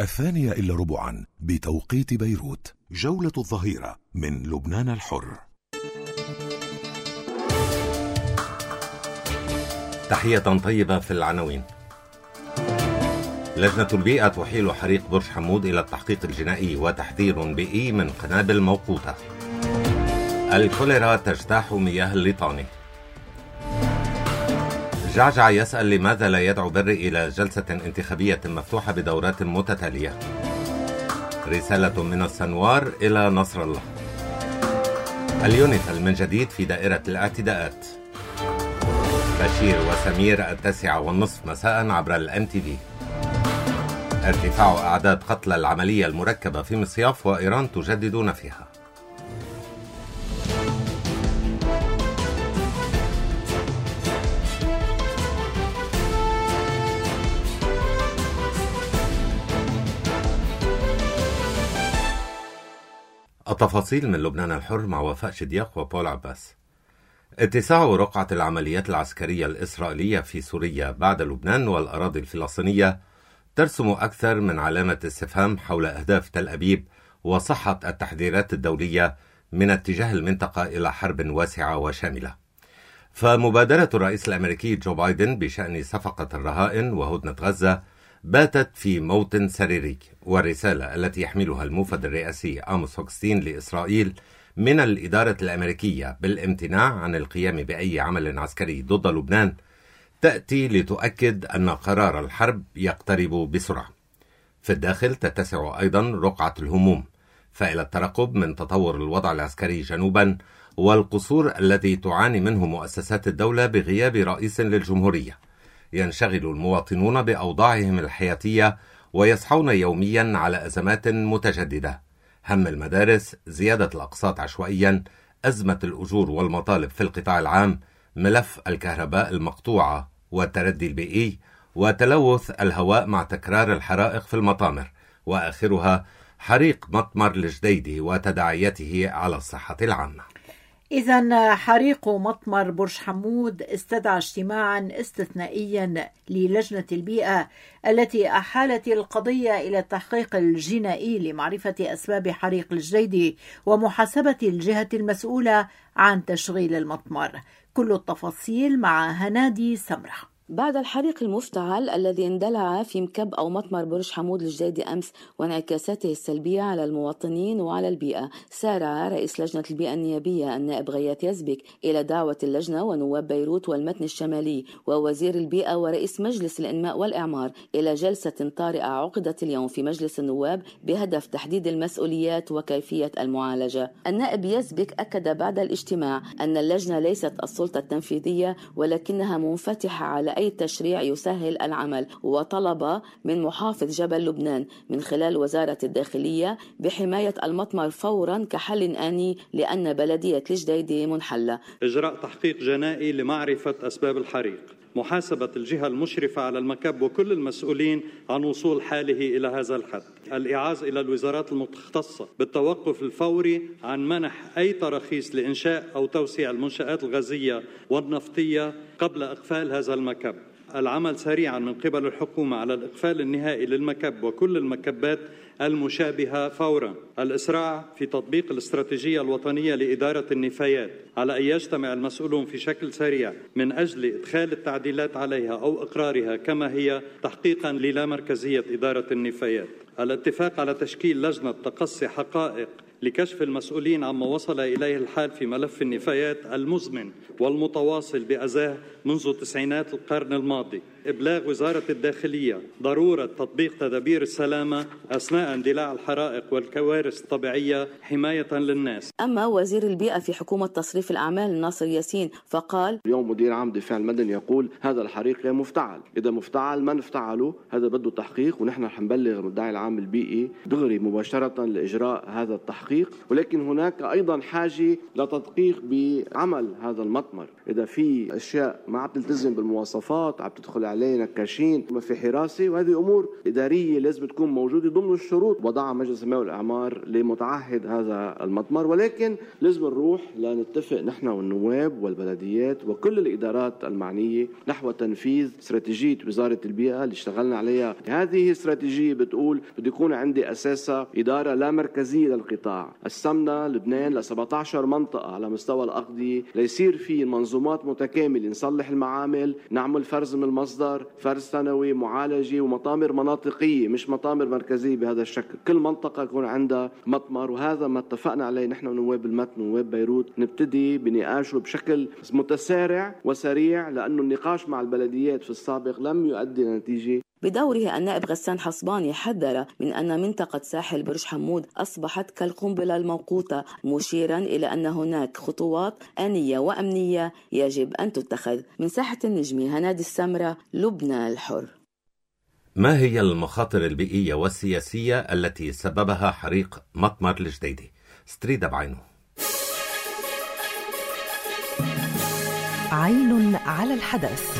2:15 بتوقيت بيروت. جولة الظهيرة من لبنان الحر. تحية طيبة في العناوين. لجنة البيئة تحيل حريق برج حمود إلى التحقيق الجنائي وتحذير بيئي من قنابل موقوتة. الكوليرا تجتاح مياه الليطاني. جعجع يسأل لماذا لا يدعو بري إلى جلسة انتخابية مفتوحة بدورات متتالية. رسالة من السنوار إلى نصر الله. اليونيفل من جديد في دائرة الاعتداءات. بشير وسمير 9:30 مساء عبر الMTV. ارتفاع أعداد قتلى العملية المركبة في مصياف وإيران تجدد نفيها. التفاصيل من لبنان الحر مع وفاء شدياق وبول عباس. اتساع رقعة العمليات العسكرية الإسرائيلية في سوريا بعد لبنان والأراضي الفلسطينية ترسم أكثر من علامة استفهام حول أهداف تل أبيب وصحة التحذيرات الدولية من اتجاه المنطقة إلى حرب واسعة وشاملة. فمبادرة الرئيس الأمريكي جو بايدن بشأن صفقة الرهائن وهدنة غزة باتت في موت سريري، والرسالة التي يحملها الموفد الرئاسي آموس هوكستين لإسرائيل من الإدارة الأمريكية بالامتناع عن القيام بأي عمل عسكري ضد لبنان تأتي لتؤكد أن قرار الحرب يقترب بسرعة. في الداخل تتسع أيضا رقعة الهموم، فإلى الترقب من تطور الوضع العسكري جنوبا والقصور الذي تعاني منه مؤسسات الدولة بغياب رئيس للجمهورية. ينشغل المواطنون بأوضاعهم الحياتية ويصحون يوميا على أزمات متجددة: هم المدارس، زيادة الأقساط عشوائيا، أزمة الأجور والمطالب في القطاع العام، ملف الكهرباء المقطوعة والتردي البيئي، وتلوث الهواء مع تكرار الحرائق في المطامر، وآخرها حريق مطمر الجديدي وتداعياته على الصحة العامة. إذن حريق مطمر برج حمود استدعى اجتماعا استثنائيا للجنة البيئة التي أحالت القضية إلى التحقيق الجنائي لمعرفة أسباب حريق الجديدي ومحاسبة الجهة المسؤولة عن تشغيل المطمر. كل التفاصيل مع هنادي سمرة. بعد الحريق المفتعل الذي اندلع في مكب أو مطمر برج حمود الجديدي أمس وانعكاساته السلبية على المواطنين وعلى البيئة، سارع رئيس لجنة البيئة النيابية النائب غياث يزبك إلى دعوة اللجنة ونواب بيروت والمتن الشمالي ووزير البيئة ورئيس مجلس الإنماء والإعمار إلى جلسة طارئة عقدت اليوم في مجلس النواب بهدف تحديد المسؤوليات وكيفية المعالجة. النائب يزبك أكد بعد الاجتماع أن اللجنة ليست السلطة التنفيذية ولكنها منفتحة على أي تشريع يسهل العمل، وطلب من محافظ جبل لبنان من خلال وزارة الداخلية بحماية المطمر فورا كحل آني لأن بلدية الجديدي منحلة. إجراء تحقيق جنائي لمعرفة أسباب الحريق، محاسبة الجهة المشرفة على المكب وكل المسؤولين عن وصول حاله إلى هذا الحد، الإعاز إلى الوزارات المختصة بالتوقف الفوري عن منح أي تراخيص لإنشاء أو توسيع المنشآت الغازية والنفطية قبل إقفال هذا المكب، العمل سريعا من قبل الحكومة على الإقفال النهائي للمكب وكل المكبات المشابهة فورا، الإسراع في تطبيق الاستراتيجية الوطنية لإدارة النفايات على أن يجتمع المسؤولون في شكل سريع من أجل إدخال التعديلات عليها أو إقرارها كما هي تحقيقا للامركزية إدارة النفايات، الاتفاق على تشكيل لجنة تقصي حقائق لكشف المسؤولين عما وصل إليه الحال في ملف النفايات المزمن والمتواصل بأذاه منذ تسعينات القرن الماضي، إبلاغ وزارة الداخلية ضرورة تطبيق تدابير السلامة أثناء اندلاع الحرائق والكوارث الطبيعية حماية للناس. أما وزير البيئة في حكومة تصريف الأعمال ناصر ياسين فقال: اليوم مدير عام دفاع المدني يقول هذا الحريق مفتعل، إذا مفتعل ما نفتعله هذا بده تحقيق، ونحن رح نبلغ المدعي العام البيئي دغري مباشرة لإجراء هذا التحقيق التدقيق، ولكن هناك أيضا حاجة لتدقيق بعمل هذا المطمر. إذا في أشياء ما عم تلتزم بالمواصفات، عم تدخل عليه نكاشين، ما في حراسة، وهذه أمور إدارية لازم تكون موجودة ضمن الشروط وضعها مجلس الماء والإعمار لمتعهد هذا المطمر. ولكن لازم نروح لنتفق نحن والنواب والبلديات وكل الإدارات المعنية نحو تنفيذ استراتيجية وزارة البيئة اللي اشتغلنا عليها. هذه استراتيجية بتقول بده يكون عندي أساسا إدارة لا مركزية للقطاع. قسمنا لبنان ل 17 منطقة على مستوى الأقضية ليصير في منظومات متكاملة، نصلح المعامل، نعمل فرز من المصدر، فرز ثانوي، معالجة، ومطامر مناطقية مش مطامر مركزية بهذا الشكل. كل منطقة يكون عندها مطمر، وهذا ما اتفقنا عليه نحن ونواب المتن ونواب بيروت. نبتدي بنقاشه بشكل متسارع وسريع لأنه النقاش مع البلديات في السابق لم يؤدي لنتيجة. بدوره النائب غسان حصباني حذر من أن منطقة ساحل برج حمود أصبحت كالقنبلة الموقوتة، مشيرا إلى أن هناك خطوات آنية وأمنية يجب أن تتخذ. من ساحة النجمة هنادي السمرة، لبنان الحر. ما هي المخاطر البيئية والسياسية التي سببها حريق مطمر الجديدي؟ ستريدا بعينه. عين على الحدث.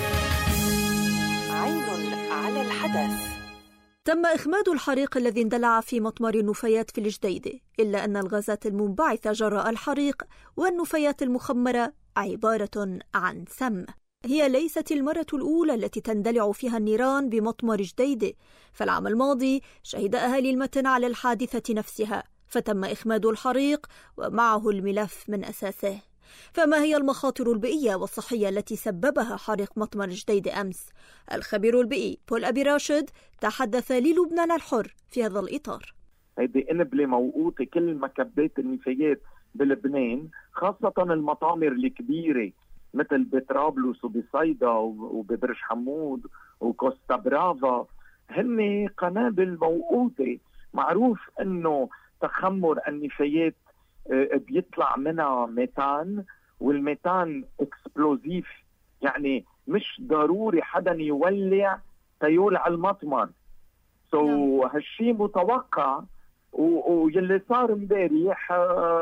تم إخماد الحريق الذي اندلع في مطمر النفايات في الجديدة، إلا أن الغازات المنبعثة جراء الحريق والنفايات المخمرة عبارة عن سم. هي ليست المرة الأولى التي تندلع فيها النيران بمطمر جديدة، فالعام الماضي شهد أهالي المتن على الحادثة نفسها، فتم إخماد الحريق ومعه الملف من أساسه. فما هي المخاطر البيئية والصحية التي سببها حريق مطمر جديدة أمس؟ الخبير البيئي بول أبي راشد تحدث للبنان الحر في هذا الإطار. هذه قنبلة موقوتة كل مكبات النفايات بلبنان، خاصة المطامر الكبيرة مثل بطرابلس وبصيدا وببرج حمود وكوستا برافا، هن قنابل موقوتة. معروف أنه تخمر النفايات بيطلع منها ميثان، والميثان اكسبلوزيف، يعني مش ضروري حدا يولع تيولع المطمر. هالشي متوقع، ويلي صار امبارح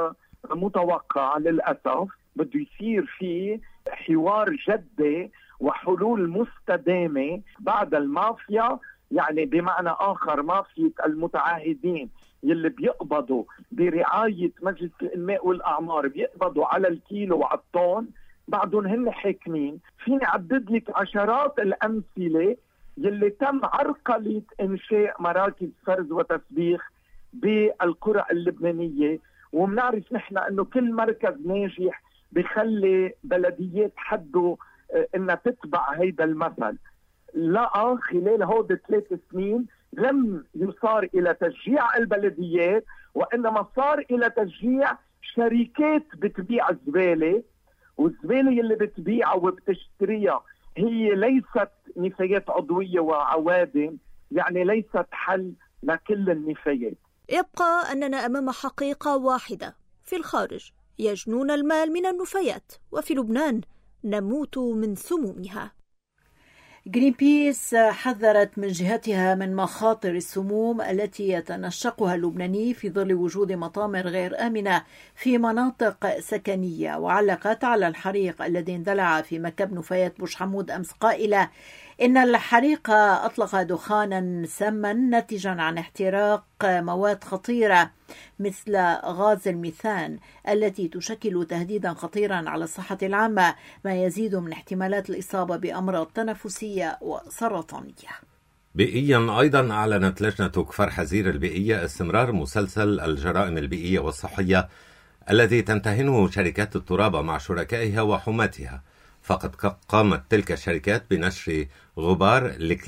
متوقع للأسف. بده يصير فيه حوار جدي وحلول مستدامة بعد المافيا، يعني بمعنى آخر مافيا المتعاهدين يلي بيقبضوا برعاية مجلس الماء والأعمار، بيقبضوا على الكيلو وعلى الطن، بعدهم هن حاكمين. فيني عدد لك عشرات الأمثلة يلي تم عرقلة إنشاء مراكز فرز وتسبيخ بالقرى اللبنانية. ومنعرف نحن أنه كل مركز ناجح بيخلي بلديات حده إنها تتبع هيدا المثل. لا، خلال هود 3 سنين لم يصار إلى تشجيع البلديات، وإنما صار إلى تشجيع شركات بتبيع الزبالة، والزبالة اللي بتبيعها وبتشتريها هي ليست نفايات عضوية وعوادم، يعني ليست حل لكل النفايات. يبقى أننا أمام حقيقة واحدة: في الخارج يجنون المال من النفايات، وفي لبنان نموت من سمومها. جرين بيس حذرت من جهتها من مخاطر السموم التي يتنشقها اللبناني في ظل وجود مطامر غير آمنة في مناطق سكنية، وعلقت على الحريق الذي اندلع في مكب نفايات برج حمود أمس قائلة إن الحريق أطلق دخانا ساما ناتجا عن احتراق مواد خطيرة مثل غاز الميثان التي تشكل تهديدا خطيرا على الصحة العامة، ما يزيد من احتمالات الإصابة بأمراض تنفسية وسرطانية. بيئيا أيضا أعلنت لجنة كفر حزير البيئية استمرار مسلسل الجرائم البيئية والصحية الذي تمتهنه شركات الترابة مع شركائها وحماتها. فقد قامت تلك الشركات بنشر غبار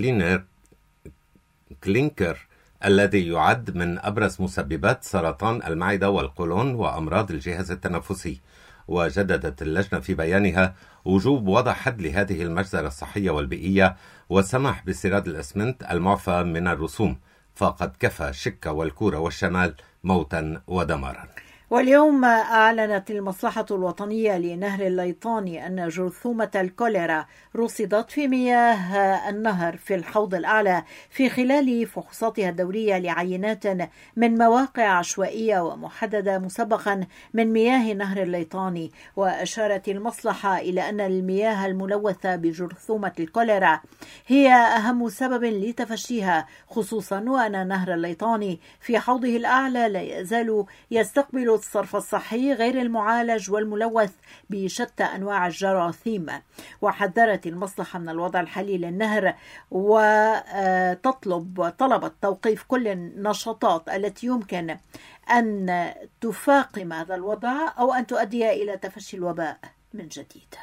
الكلينكر الذي يعد من أبرز مسببات سرطان المعدة والقولون وأمراض الجهاز التنفسي. وجددت اللجنة في بيانها وجوب وضع حد لهذه المجزرة الصحية والبيئية والسماح باستيراد الأسمنت المعفى من الرسوم، فقد كفى شكا والكورة والشمال موتا ودمارا. واليوم أعلنت المصلحة الوطنية لنهر الليطاني أن جرثومة الكوليرا رصدت في مياه النهر في الحوض الأعلى في خلال فحوصاتها الدورية لعينات من مواقع عشوائية ومحددة مسبقا من مياه نهر الليطاني. وأشارت المصلحة إلى أن المياه الملوثة بجرثومة الكوليرا هي أهم سبب لتفشيها، خصوصا وأن نهر الليطاني في حوضه الأعلى لا يزال يستقبل الصرف الصحي غير المعالج والملوث بشتى أنواع الجراثيم. وحذرت المصلحة من الوضع الحالي للنهر طلبت توقيف كل النشاطات التي يمكن أن تفاقم هذا الوضع أو أن تؤدي إلى تفشي الوباء من جديد.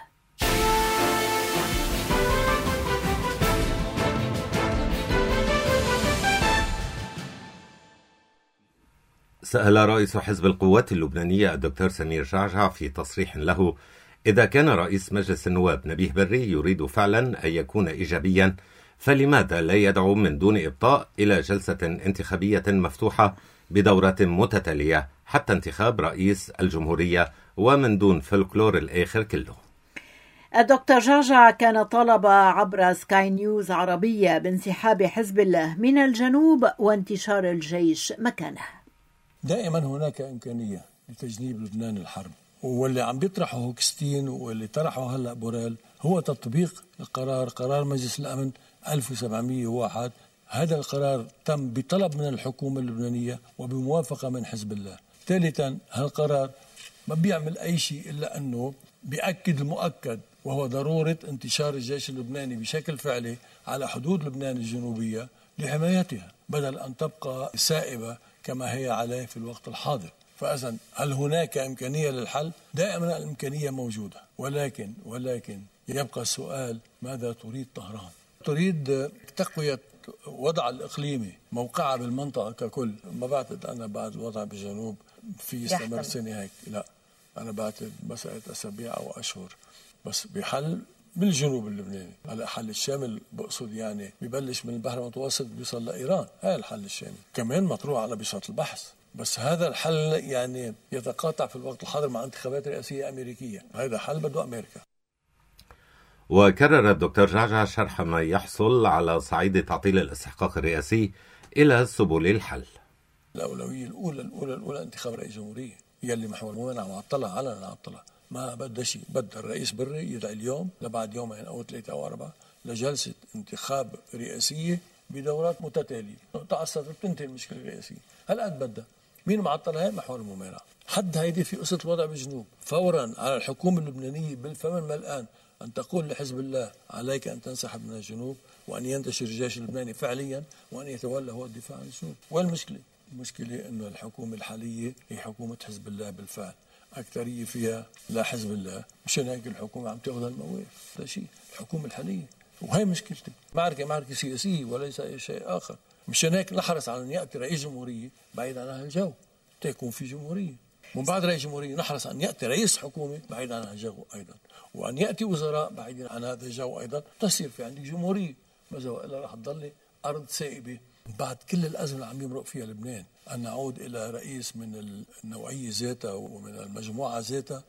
سأل رئيس حزب القوات اللبنانية الدكتور سمير جعجع في تصريح له إذا كان رئيس مجلس النواب نبيه بري يريد فعلا أن يكون إيجابيا، فلماذا لا يدعو من دون إبطاء إلى جلسة انتخابية مفتوحة بدورة متتالية حتى انتخاب رئيس الجمهورية ومن دون فلكلور الآخر كله؟ الدكتور جعجع كان طالب عبر سكاي نيوز عربية بانسحاب حزب الله من الجنوب وانتشار الجيش مكانه. دائما هناك إمكانية لتجنيب لبنان الحرب، واللي عم بيطرحه هوكستين واللي طرحه هلأ بوريل هو تطبيق قرار مجلس الأمن 1701. هذا القرار تم بطلب من الحكومة اللبنانية وبموافقة من حزب الله. ثالثا، هالقرار ما بيعمل أي شيء إلا أنه بيأكد المؤكد، وهو ضرورة انتشار الجيش اللبناني بشكل فعلي على حدود لبنان الجنوبية لحمايتها بدل أن تبقى سائبة كما هي عليه في الوقت الحاضر. فإذا هل هناك إمكانية للحل؟ دائما الإمكانية موجودة، ولكن يبقى السؤال: ماذا تريد طهران؟ تريد تقوية وضع الإقليمي، موقعها بالمنطقة ككل. ما بعتقد أنا بعد الوضع بالجنوب في يستمر سنة هيك، لا، أنا بعتقد مسألة أسابيع أو أشهر بس بحل بالجنوب اللبناني. هلا حل الشامل بقصد يعني ببلش من البحر المتوسط بيوصل لإيران، هذا الحل الشامل كمان مطروح على بساط البحث. بس هذا الحل يعني يتقاطع في الوقت الحاضر مع انتخابات رئاسية أمريكية، هذا حل بده أمريكا. وكرر الدكتور جعجع شرح ما يحصل على صعيد تعطيل الاستحقاق الرئاسي إلى سبل الحل. الأولوية الأولى انتخاب رئيس جمهورية، يلي محور ممنع معطلة علنا معطلة، ما بدها شيء. بدها الرئيس بري يدعي اليوم لبعد يومين أو 3 أو 4 لجلسة انتخاب رئاسية بدورات متتالية تعصب بتنتهي المشكلة الرئاسية. هالقد بدها. مين معطلها؟ هي محور الممانعة. حد هيدي في قصة الوضع بالجنوب. فورا على الحكومة اللبنانية بالفم الملآن أن تقول لحزب الله: عليك أن تنسحب من الجنوب وأن ينتشر الجيش اللبناني فعليا وأن يتولى هو الدفاع عن الجنوب. والمشكلة أنه الحكومة الحالية هي حكومة حزب الله بالفعل، أكثرية فيها لا حزب الله، مشان هيك الحكومة عم تأخذ المواقف. هذا شيء الحكومة الحالية، وهي مشكلتي. معركة سياسية وليس أي شيء آخر. مشان هيك نحرص على أن يأتي رئيس جمهورية بعيد عن هالجو تكون في جمهورية، ومن بعد رئيس جمهورية نحرص أن يأتي رئيس حكومة بعيد عن هالجو أيضا، وأن يأتي وزراء بعيدين عن هذا الجو أيضا، تصير في عندك جمهورية. ماذا وإلا رح تضل أرض سائبة بعد كل الأزمة اللي عم يمرق فيها لبنان. أن نعود إلى رئيس من النوعية ذاتها ومن المجموعة ذاتها؟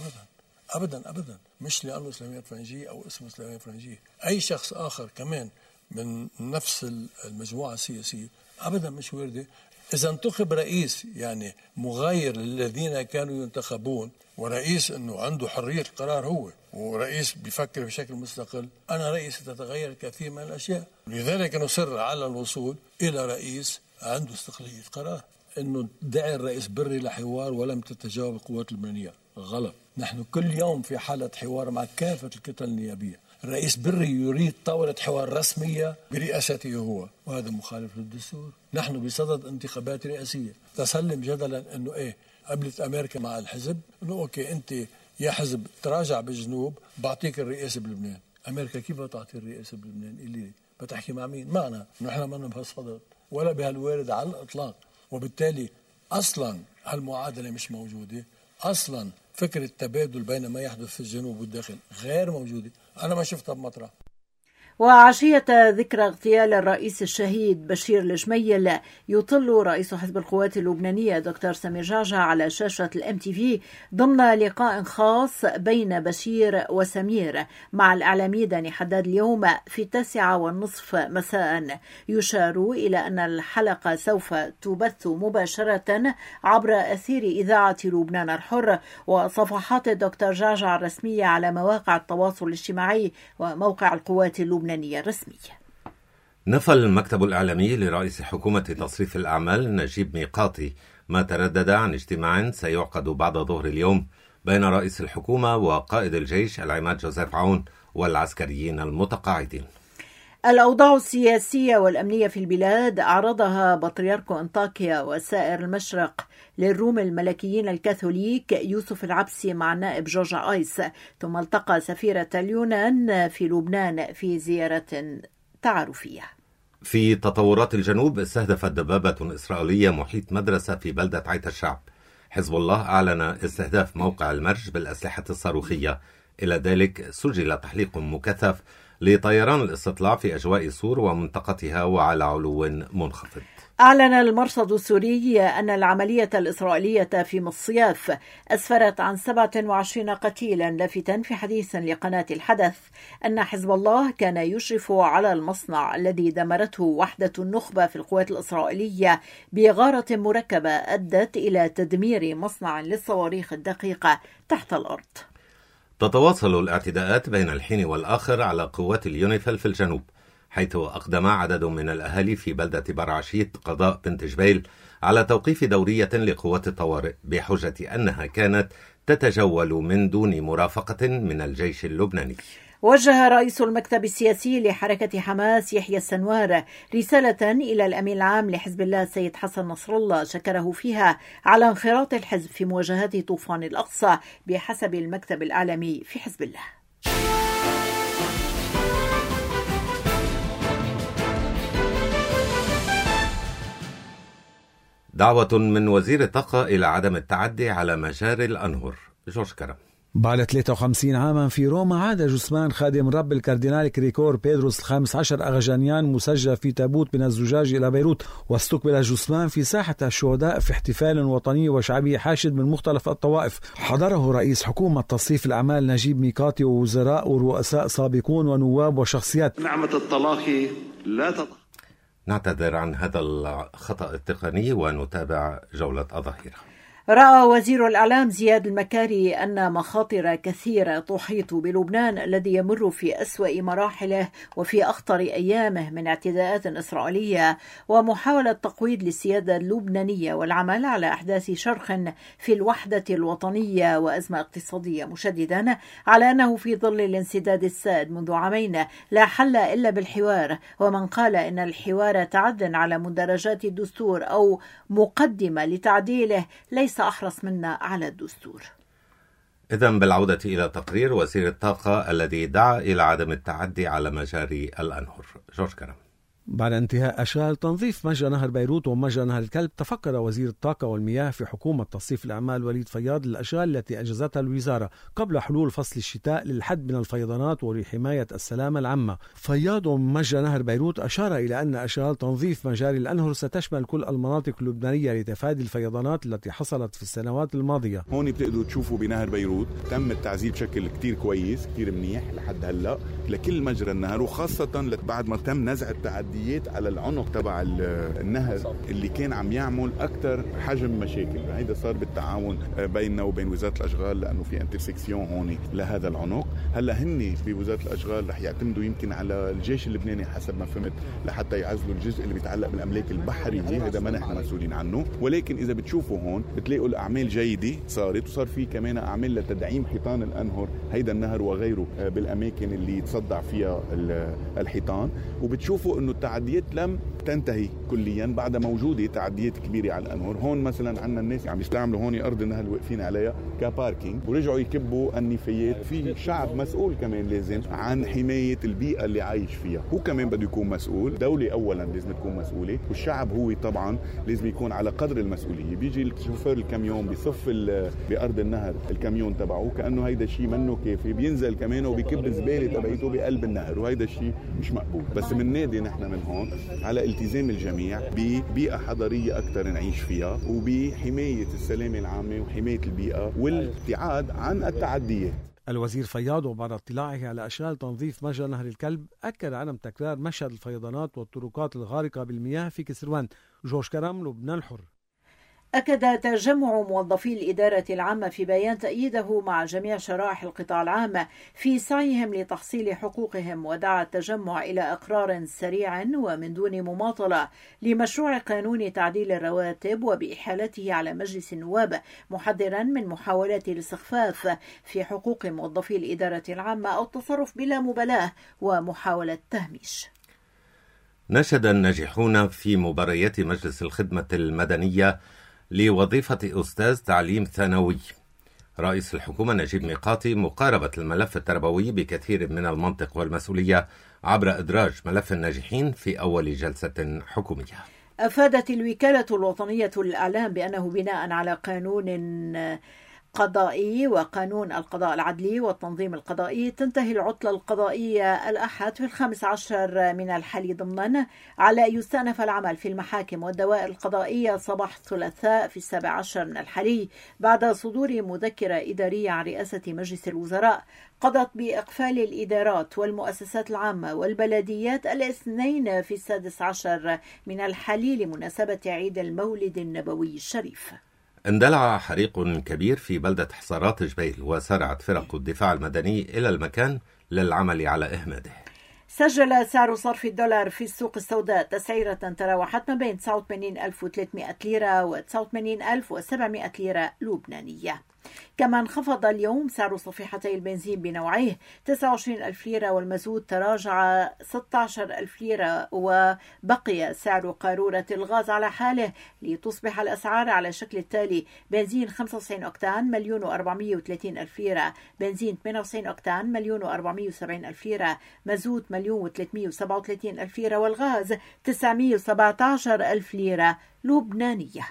أبدا. مش لأنه إسلاميات فرنجية أو اسمه إسلاميات فرنجية، أي شخص آخر كمان من نفس المجموعة السياسية أبدا مش واردة. إذا انتخب رئيس يعني مغاير للذين كانوا ينتخبون، ورئيس أنه عنده حرية القرار هو، ورئيس بيفكر بشكل مستقل، أنا رئيس تتغير الكثير من الأشياء. لذلك نصر على الوصول إلى رئيس عنده استقلالية قرار. أنه دعي الرئيس بري لحوار ولم تتجاوب القوات اللبنانية، غلط. نحن كل يوم في حالة حوار مع كافة الكتل النيابية. الرئيس بري يريد طاولة حوار رسمية برئاسته هو، وهذا مخالف للدستور. نحن بصدد انتخابات رئاسية. تسلم جدلا أنه قبلت أمريكا مع الحزب أنه أوكي أنت يا حزب تراجع بالجنوب بعطيك الرئاسة بلبنان. أمريكا كيف تعطي الرئاسة بلبنان؟ اللي بتحكي مع مين؟ معنا. نحن ما بهالصدد ولا بهالوارد على الإطلاق. وبالتالي أصلا هالمعادلة مش موجودة. أصلا فكرة التبادل بين ما يحدث في الجنوب والداخل غير موجودة. أنا ما شفتها بمطرح. وعشية ذكرى اغتيال الرئيس الشهيد بشير الجميل يطل رئيس حزب القوات اللبنانية دكتور سمير جعجع على شاشة الMTV ضمن لقاء خاص بين بشير وسمير مع الإعلامي داني حداد اليوم في 9:30 مساء. يشار إلى أن الحلقة سوف تبث مباشرة عبر أثير إذاعة لبنان الحر وصفحات الدكتور جعجع الرسمية على مواقع التواصل الاجتماعي وموقع القوات اللبنانية الرسمية. نفى المكتب الإعلامي لرئيس حكومة تصريف الأعمال نجيب ميقاتي ما تردد عن اجتماع سيعقد بعد ظهر اليوم بين رئيس الحكومة وقائد الجيش العماد جوزيف عون والعسكريين المتقاعدين. الأوضاع السياسية والأمنية في البلاد أعرضها بطريركو أنطاكيا وسائر المشرق للروم الملكيين الكاثوليك يوسف العبسي مع النائب جورج آيس، ثم التقى سفيرة اليونان في لبنان في زيارة تعارفية. في تطورات الجنوب، استهدفت دبابة إسرائيلية محيط مدرسة في بلدة عيت الشعب. حزب الله أعلن استهداف موقع المرج بالأسلحة الصاروخية. إلى ذلك سجل تحليق مكثف لطيران الاستطلاع في أجواء سور ومنطقتها وعلى علو منخفض. أعلن المرصد السوري أن العملية الإسرائيلية في مصياف أسفرت عن 27 قتيلا، لافتا في حديث لقناة الحدث أن حزب الله كان يشرف على المصنع الذي دمرته وحدة النخبة في القوات الإسرائيلية بغارة مركبة أدت إلى تدمير مصنع للصواريخ الدقيقة تحت الأرض. تتواصل الاعتداءات بين الحين والآخر على قوات اليونيفيل في الجنوب، حيث أقدم عدد من الأهالي في بلدة برعشيت قضاء بنت جبيل على توقيف دورية لقوات الطوارئ بحجة أنها كانت تتجول من دون مرافقة من الجيش اللبناني. وجه رئيس المكتب السياسي لحركة حماس يحيى السنوار رسالة إلى الأمين العام لحزب الله سيد حسن نصر الله شكره فيها على انخراط الحزب في مواجهة طوفان الأقصى بحسب المكتب الإعلامي في حزب الله. دعوة من وزير الطاقة إلى عدم التعدي على مجاري الأنهر. جورج كرم. بعد 53 عاما في روما عاد جثمان خادم رب الكاردينال كريكور بيدروس ال15 أغجانيان مسجل في تابوت من الزجاج إلى بيروت، واستقبل جثمان في ساحة الشهداء في احتفال وطني وشعبي حاشد من مختلف الطوائف. حضره رئيس حكومة تصريف الأعمال نجيب ميقاتي ووزراء ورؤساء سابقون ونواب وشخصيات. نعمة التلاقي لا نعتذر عن هذا الخطأ التقني ونتابع جولة الظهيرة. رأى وزير الإعلام زياد المكاري أن مخاطر كثيرة تحيط بلبنان الذي يمر في أسوأ مراحله وفي أخطر أيامه من اعتداءات إسرائيلية ومحاولة تقويض للسيادة اللبنانية والعمل على أحداث شرخ في الوحدة الوطنية وأزمة اقتصادية، مشددا على أنه في ظل الانسداد السائد منذ عامين لا حل إلا بالحوار، ومن قال إن الحوار تعد على مندرجات الدستور أو مقدمة لتعديله ليس أحرص منا على الدستور. إذن بالعودة إلى تقرير وزير الطاقة الذي دعا إلى عدم التعدي على مجاري الأنهر. جورج كرم. بعد انتهاء أشغال تنظيف مجرى نهر بيروت ومجرى نهر الكلب، تفقد وزير الطاقة والمياه في حكومة تصريف الأعمال وليد فياض الأشغال التي أنجزتها الوزارة قبل حلول فصل الشتاء للحد من الفيضانات ولحماية السلامة العامة. فياض ومجرى نهر بيروت أشار إلى أن أشغال تنظيف مجاري الأنهر ستشمل كل المناطق اللبنانية لتفادي الفيضانات التي حصلت في السنوات الماضية. هون بتقدروا تشوفوا بنهر بيروت تم التعزيز بشكل كتير كويس كتير منيح لحد هلأ لكل مجرى النهر، وخاصة بعد ما تم نزع التعديات على العنق تبع النهر اللي كان عم يعمل أكتر حجم مشاكل. هيدا صار بالتعاون بيننا وبين وزارة الأشغال لأنه في انترسكسيون هون لهذا العنق. هلا هني بوزارة الأشغال رح يعتمدوا يمكن على الجيش اللبناني حسب ما فهمت لحتى يعزلوا الجزء اللي بيتعلق بالأملاك البحرية، هذا ما نحن مسؤولين عنه. ولكن إذا بتشوفوا هون بتلاقوا الأعمال جيدة صارت، وصار في كمان أعمال لتدعيم حيطان الأنهر هيدا النهر وغيره بالأماكن اللي تصدع فيها الحيطان. وبتشوفوا إنه التعديات لم تنتهي كليا، بعد موجودة تعديات كبيرة على الأنهر. هون مثلا عندنا الناس عم يستعملوا هون أرض النهر واقفين عليها كباركينج، ورجعوا يكبوا النفايات. في شعب مسؤول كمان لازم عن حماية البيئة اللي عايش فيها، هو كمان بده يكون مسؤول. دولة أولا لازم تكون مسؤولة، والشعب هو طبعا لازم يكون على قدر المسؤولية. بيجي الشوفير الكاميون بيصف بأرض النهر الكاميون تبعه كأنه هيدا الشيء منه كافي، بينزل كمان وبيكب الزبالة تبعيته بقلب النهر، وهيدا الشيء مش مقبول. بس من نادي نحن من هون على التزام الجميع ببيئة حضرية أكثر نعيش فيها، وبحماية السلامة العامة وحماية البيئة والابتعاد عن التعديات. الوزير فياض وبعد اطلاعه على أشغال تنظيف مجرى نهر الكلب أكد عدم تكرار مشهد الفيضانات والطرقات الغارقة بالمياه في كسروان. جورج كرم، لبنان الحر. أكد تجمع موظفي الإدارة العامة في بيان تأييده مع جميع شرائح القطاع العام في سعيهم لتحصيل حقوقهم، ودعا التجمع إلى إقرار سريع ومن دون مماطلة لمشروع قانون تعديل الرواتب وبإحالته على مجلس النواب، محذرا من محاولات الاستخفاف في حقوق موظفي الإدارة العامة أو التصرف بلا مبالاة ومحاولة تهميش. نشد الناجحون في مباريات مجلس الخدمة المدنية لوظيفة أستاذ تعليم ثانوي رئيس الحكومة نجيب ميقاتي مقاربة الملف التربوي بكثير من المنطق والمسؤولية عبر إدراج ملف الناجحين في أول جلسة حكومية. أفادت الوكالة الوطنية للإعلام بأنه بناء على قانون قضائي وقانون القضاء العدلي والتنظيم القضائي تنتهي العطلة القضائية الأحد في 15 من الحالي، ضمنا على يستأنف العمل في المحاكم والدوائر القضائية صباح الثلاثاء في 17 من الحالي بعد صدور مذكرة إدارية عن رئاسة مجلس الوزراء قضت بإقفال الإدارات والمؤسسات العامة والبلديات الاثنين في 16 من الحالي لمناسبة عيد المولد النبوي الشريف. اندلع حريق كبير في بلدة حصارات جبيل وسارعت فرق الدفاع المدني إلى المكان للعمل على إهماده. سجل سعر صرف الدولار في السوق السوداء تسعيرة تراوحت ما بين 89,300 ليرة و 89,700 ليرة لبنانية. كما انخفض اليوم سعر صفيحتي البنزين بنوعيه 29,000 ليرة، والمازوت تراجع 16,000 ليرة، وبقي سعر قارورة الغاز على حاله لتصبح الأسعار على الشكل التالي: بنزين 95 أوكتان 1,430,000 ليرة، بنزين 98 أوكتان 1,470,000 ليرة، مازوت 1,337,000 ليرة، والغاز 917,000 ليرة لبنانية.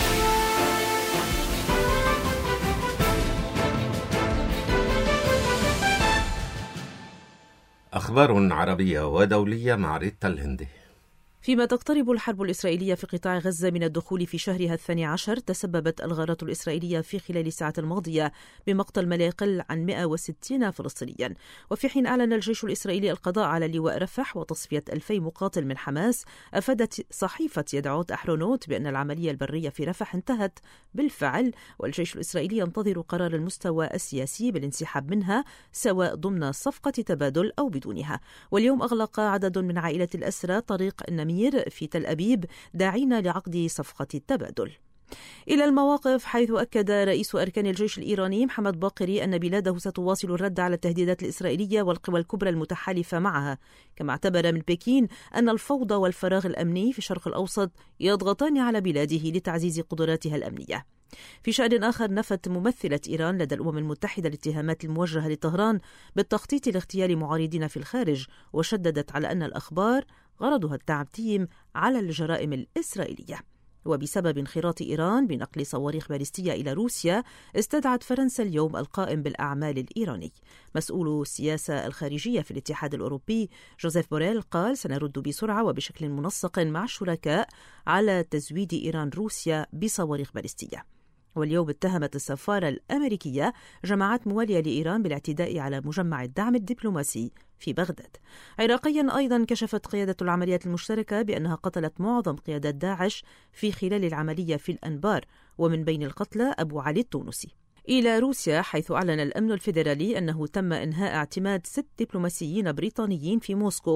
أخبار عربية ودولية مع ريتا الهندي. فيما تقترب الحرب الإسرائيلية في قطاع غزة من الدخول في شهرها 12، تسببت الغارات الإسرائيلية في خلال الساعات الماضية بمقتل ما لا يقل عن 160 فلسطينيا. وفي حين أعلن الجيش الإسرائيلي القضاء على لواء رفح وتصفية 2000 مقاتل من حماس، أفادت صحيفة يدعوت أحرونوت بأن العملية البرية في رفح انتهت بالفعل، والجيش الإسرائيلي ينتظر قرار المستوى السياسي بالانسحاب منها سواء ضمن صفقة تبادل أو بدونها. واليوم أغلق عدد من عائلة الأسرى طريق النمير في تل أبيب داعين لعقد صفقة التبادل. إلى المواقف، حيث أكد رئيس أركان الجيش الإيراني محمد باقري أن بلاده ستواصل الرد على التهديدات الإسرائيلية والقوى الكبرى المتحالفة معها، كما اعتبر من بكين أن الفوضى والفراغ الأمني في الشرق الأوسط يضغطان على بلاده لتعزيز قدراتها الأمنية. في شأن آخر، نفت ممثلة إيران لدى الأمم المتحدة الاتهامات الموجهة لطهران بالتخطيط لاغتيال معارضين في الخارج، وشددت على أن الأخبار غرضها التعتيم على الجرائم الإسرائيلية. وبسبب انخراط إيران بنقل صواريخ باليستية إلى روسيا، استدعت فرنسا اليوم القائم بالأعمال الإيراني. مسؤول السياسة الخارجية في الاتحاد الأوروبي جوزيف بوريل قال: سنرد بسرعة وبشكل منسق مع الشركاء على تزويد إيران روسيا بصواريخ باليستية. واليوم اتهمت السفارة الأمريكية جماعات موالية لإيران بالاعتداء على مجمع الدعم الدبلوماسي في بغداد. عراقيا أيضا كشفت قيادة العمليات المشتركة بأنها قتلت معظم قيادات داعش في خلال العملية في الأنبار، ومن بين القتلى أبو علي التونسي. إلى روسيا، حيث أعلن الأمن الفيدرالي أنه تم إنهاء اعتماد 6 دبلوماسيين بريطانيين في موسكو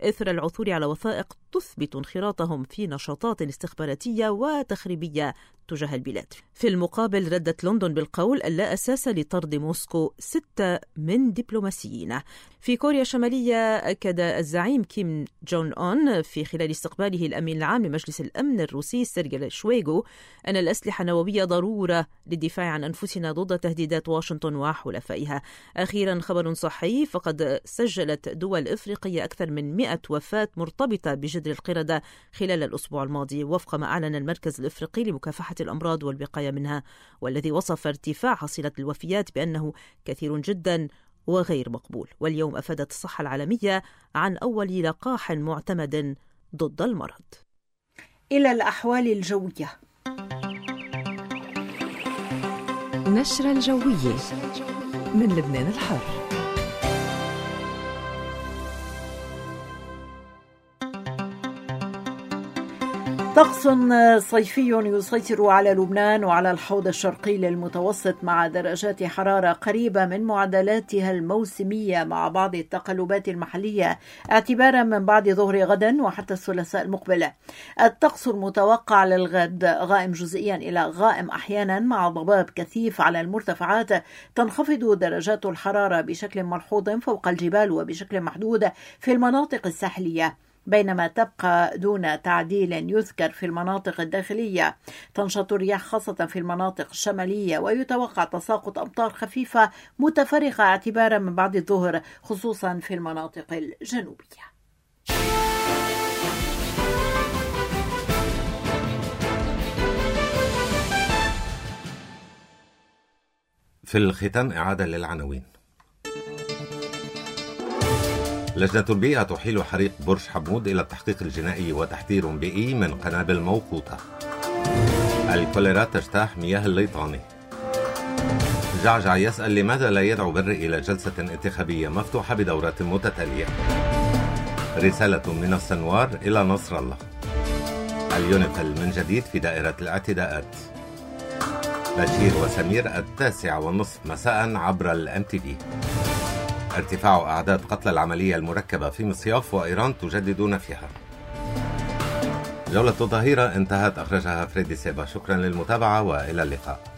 إثر العثور على وثائق تثبت انخراطهم في نشاطات استخباراتية وتخريبية تجاه البلاد. في المقابل ردت لندن بالقول لا أساس لطرد موسكو 6 من دبلوماسيين. في كوريا الشمالية أكد الزعيم كيم جون أون في خلال استقباله الأمين العام لمجلس الأمن الروسي سيرجي شويغو أن الأسلحة النووية ضرورة للدفاع عن أنفسنا ضد تهديدات واشنطن وحلفائها. أخيرا خبر صحي، فقد سجلت دول إفريقية أكثر من 100 وفاة مرتبطة بجدر القردة خلال الأسبوع الماضي، وفق ما أعلن المركز الإفريقي لمكافحة الأمراض والوقاية منها، والذي وصف ارتفاع حصيلة الوفيات بأنه كثير جدا وغير مقبول. واليوم أفادت الصحة العالمية عن أول لقاح معتمد ضد المرض. إلى الأحوال الجوية. نشرة الجوية من لبنان الحر. طقس صيفي يسيطر على لبنان وعلى الحوض الشرقي للمتوسط، مع درجات حرارة قريبة من معدلاتها الموسمية، مع بعض التقلبات المحلية اعتبارا من بعد ظهر غدا وحتى الثلاثاء المقبل. الطقس المتوقع للغد غائم جزئيا إلى غائم أحيانا، مع ضباب كثيف على المرتفعات. تنخفض درجات الحرارة بشكل ملحوظ فوق الجبال وبشكل محدود في المناطق الساحلية، بينما تبقى دون تعديل يذكر في المناطق الداخلية. تنشط الرياح خاصة في المناطق الشمالية، ويتوقع تساقط أمطار خفيفة متفرقة اعتبارا من بعد الظهر، خصوصا في المناطق الجنوبية. في الختام إعادة للعناوين. لجنة البيئة تحيل حريق برج حمود إلى التحقيق الجنائي وتحذير بيئي من قنابل موقوتة. الكوليرا تجتاح مياه الليطاني. جعجع يسأل لماذا لا يدعو بري إلى جلسة انتخابية مفتوحة بدورات متتالية. رسالة من السنوار إلى نصر الله. اليونيفيل من جديد في دائرة الاعتداءات. بشير وسمير 9:30 مساء عبر الMTV. ارتفاع أعداد قتلى العملية المركبة في مصياف وإيران تجدد نفيها. جولة الظهيرة انتهت، أخرجها فريدي سيبا. شكرا للمتابعة وإلى اللقاء.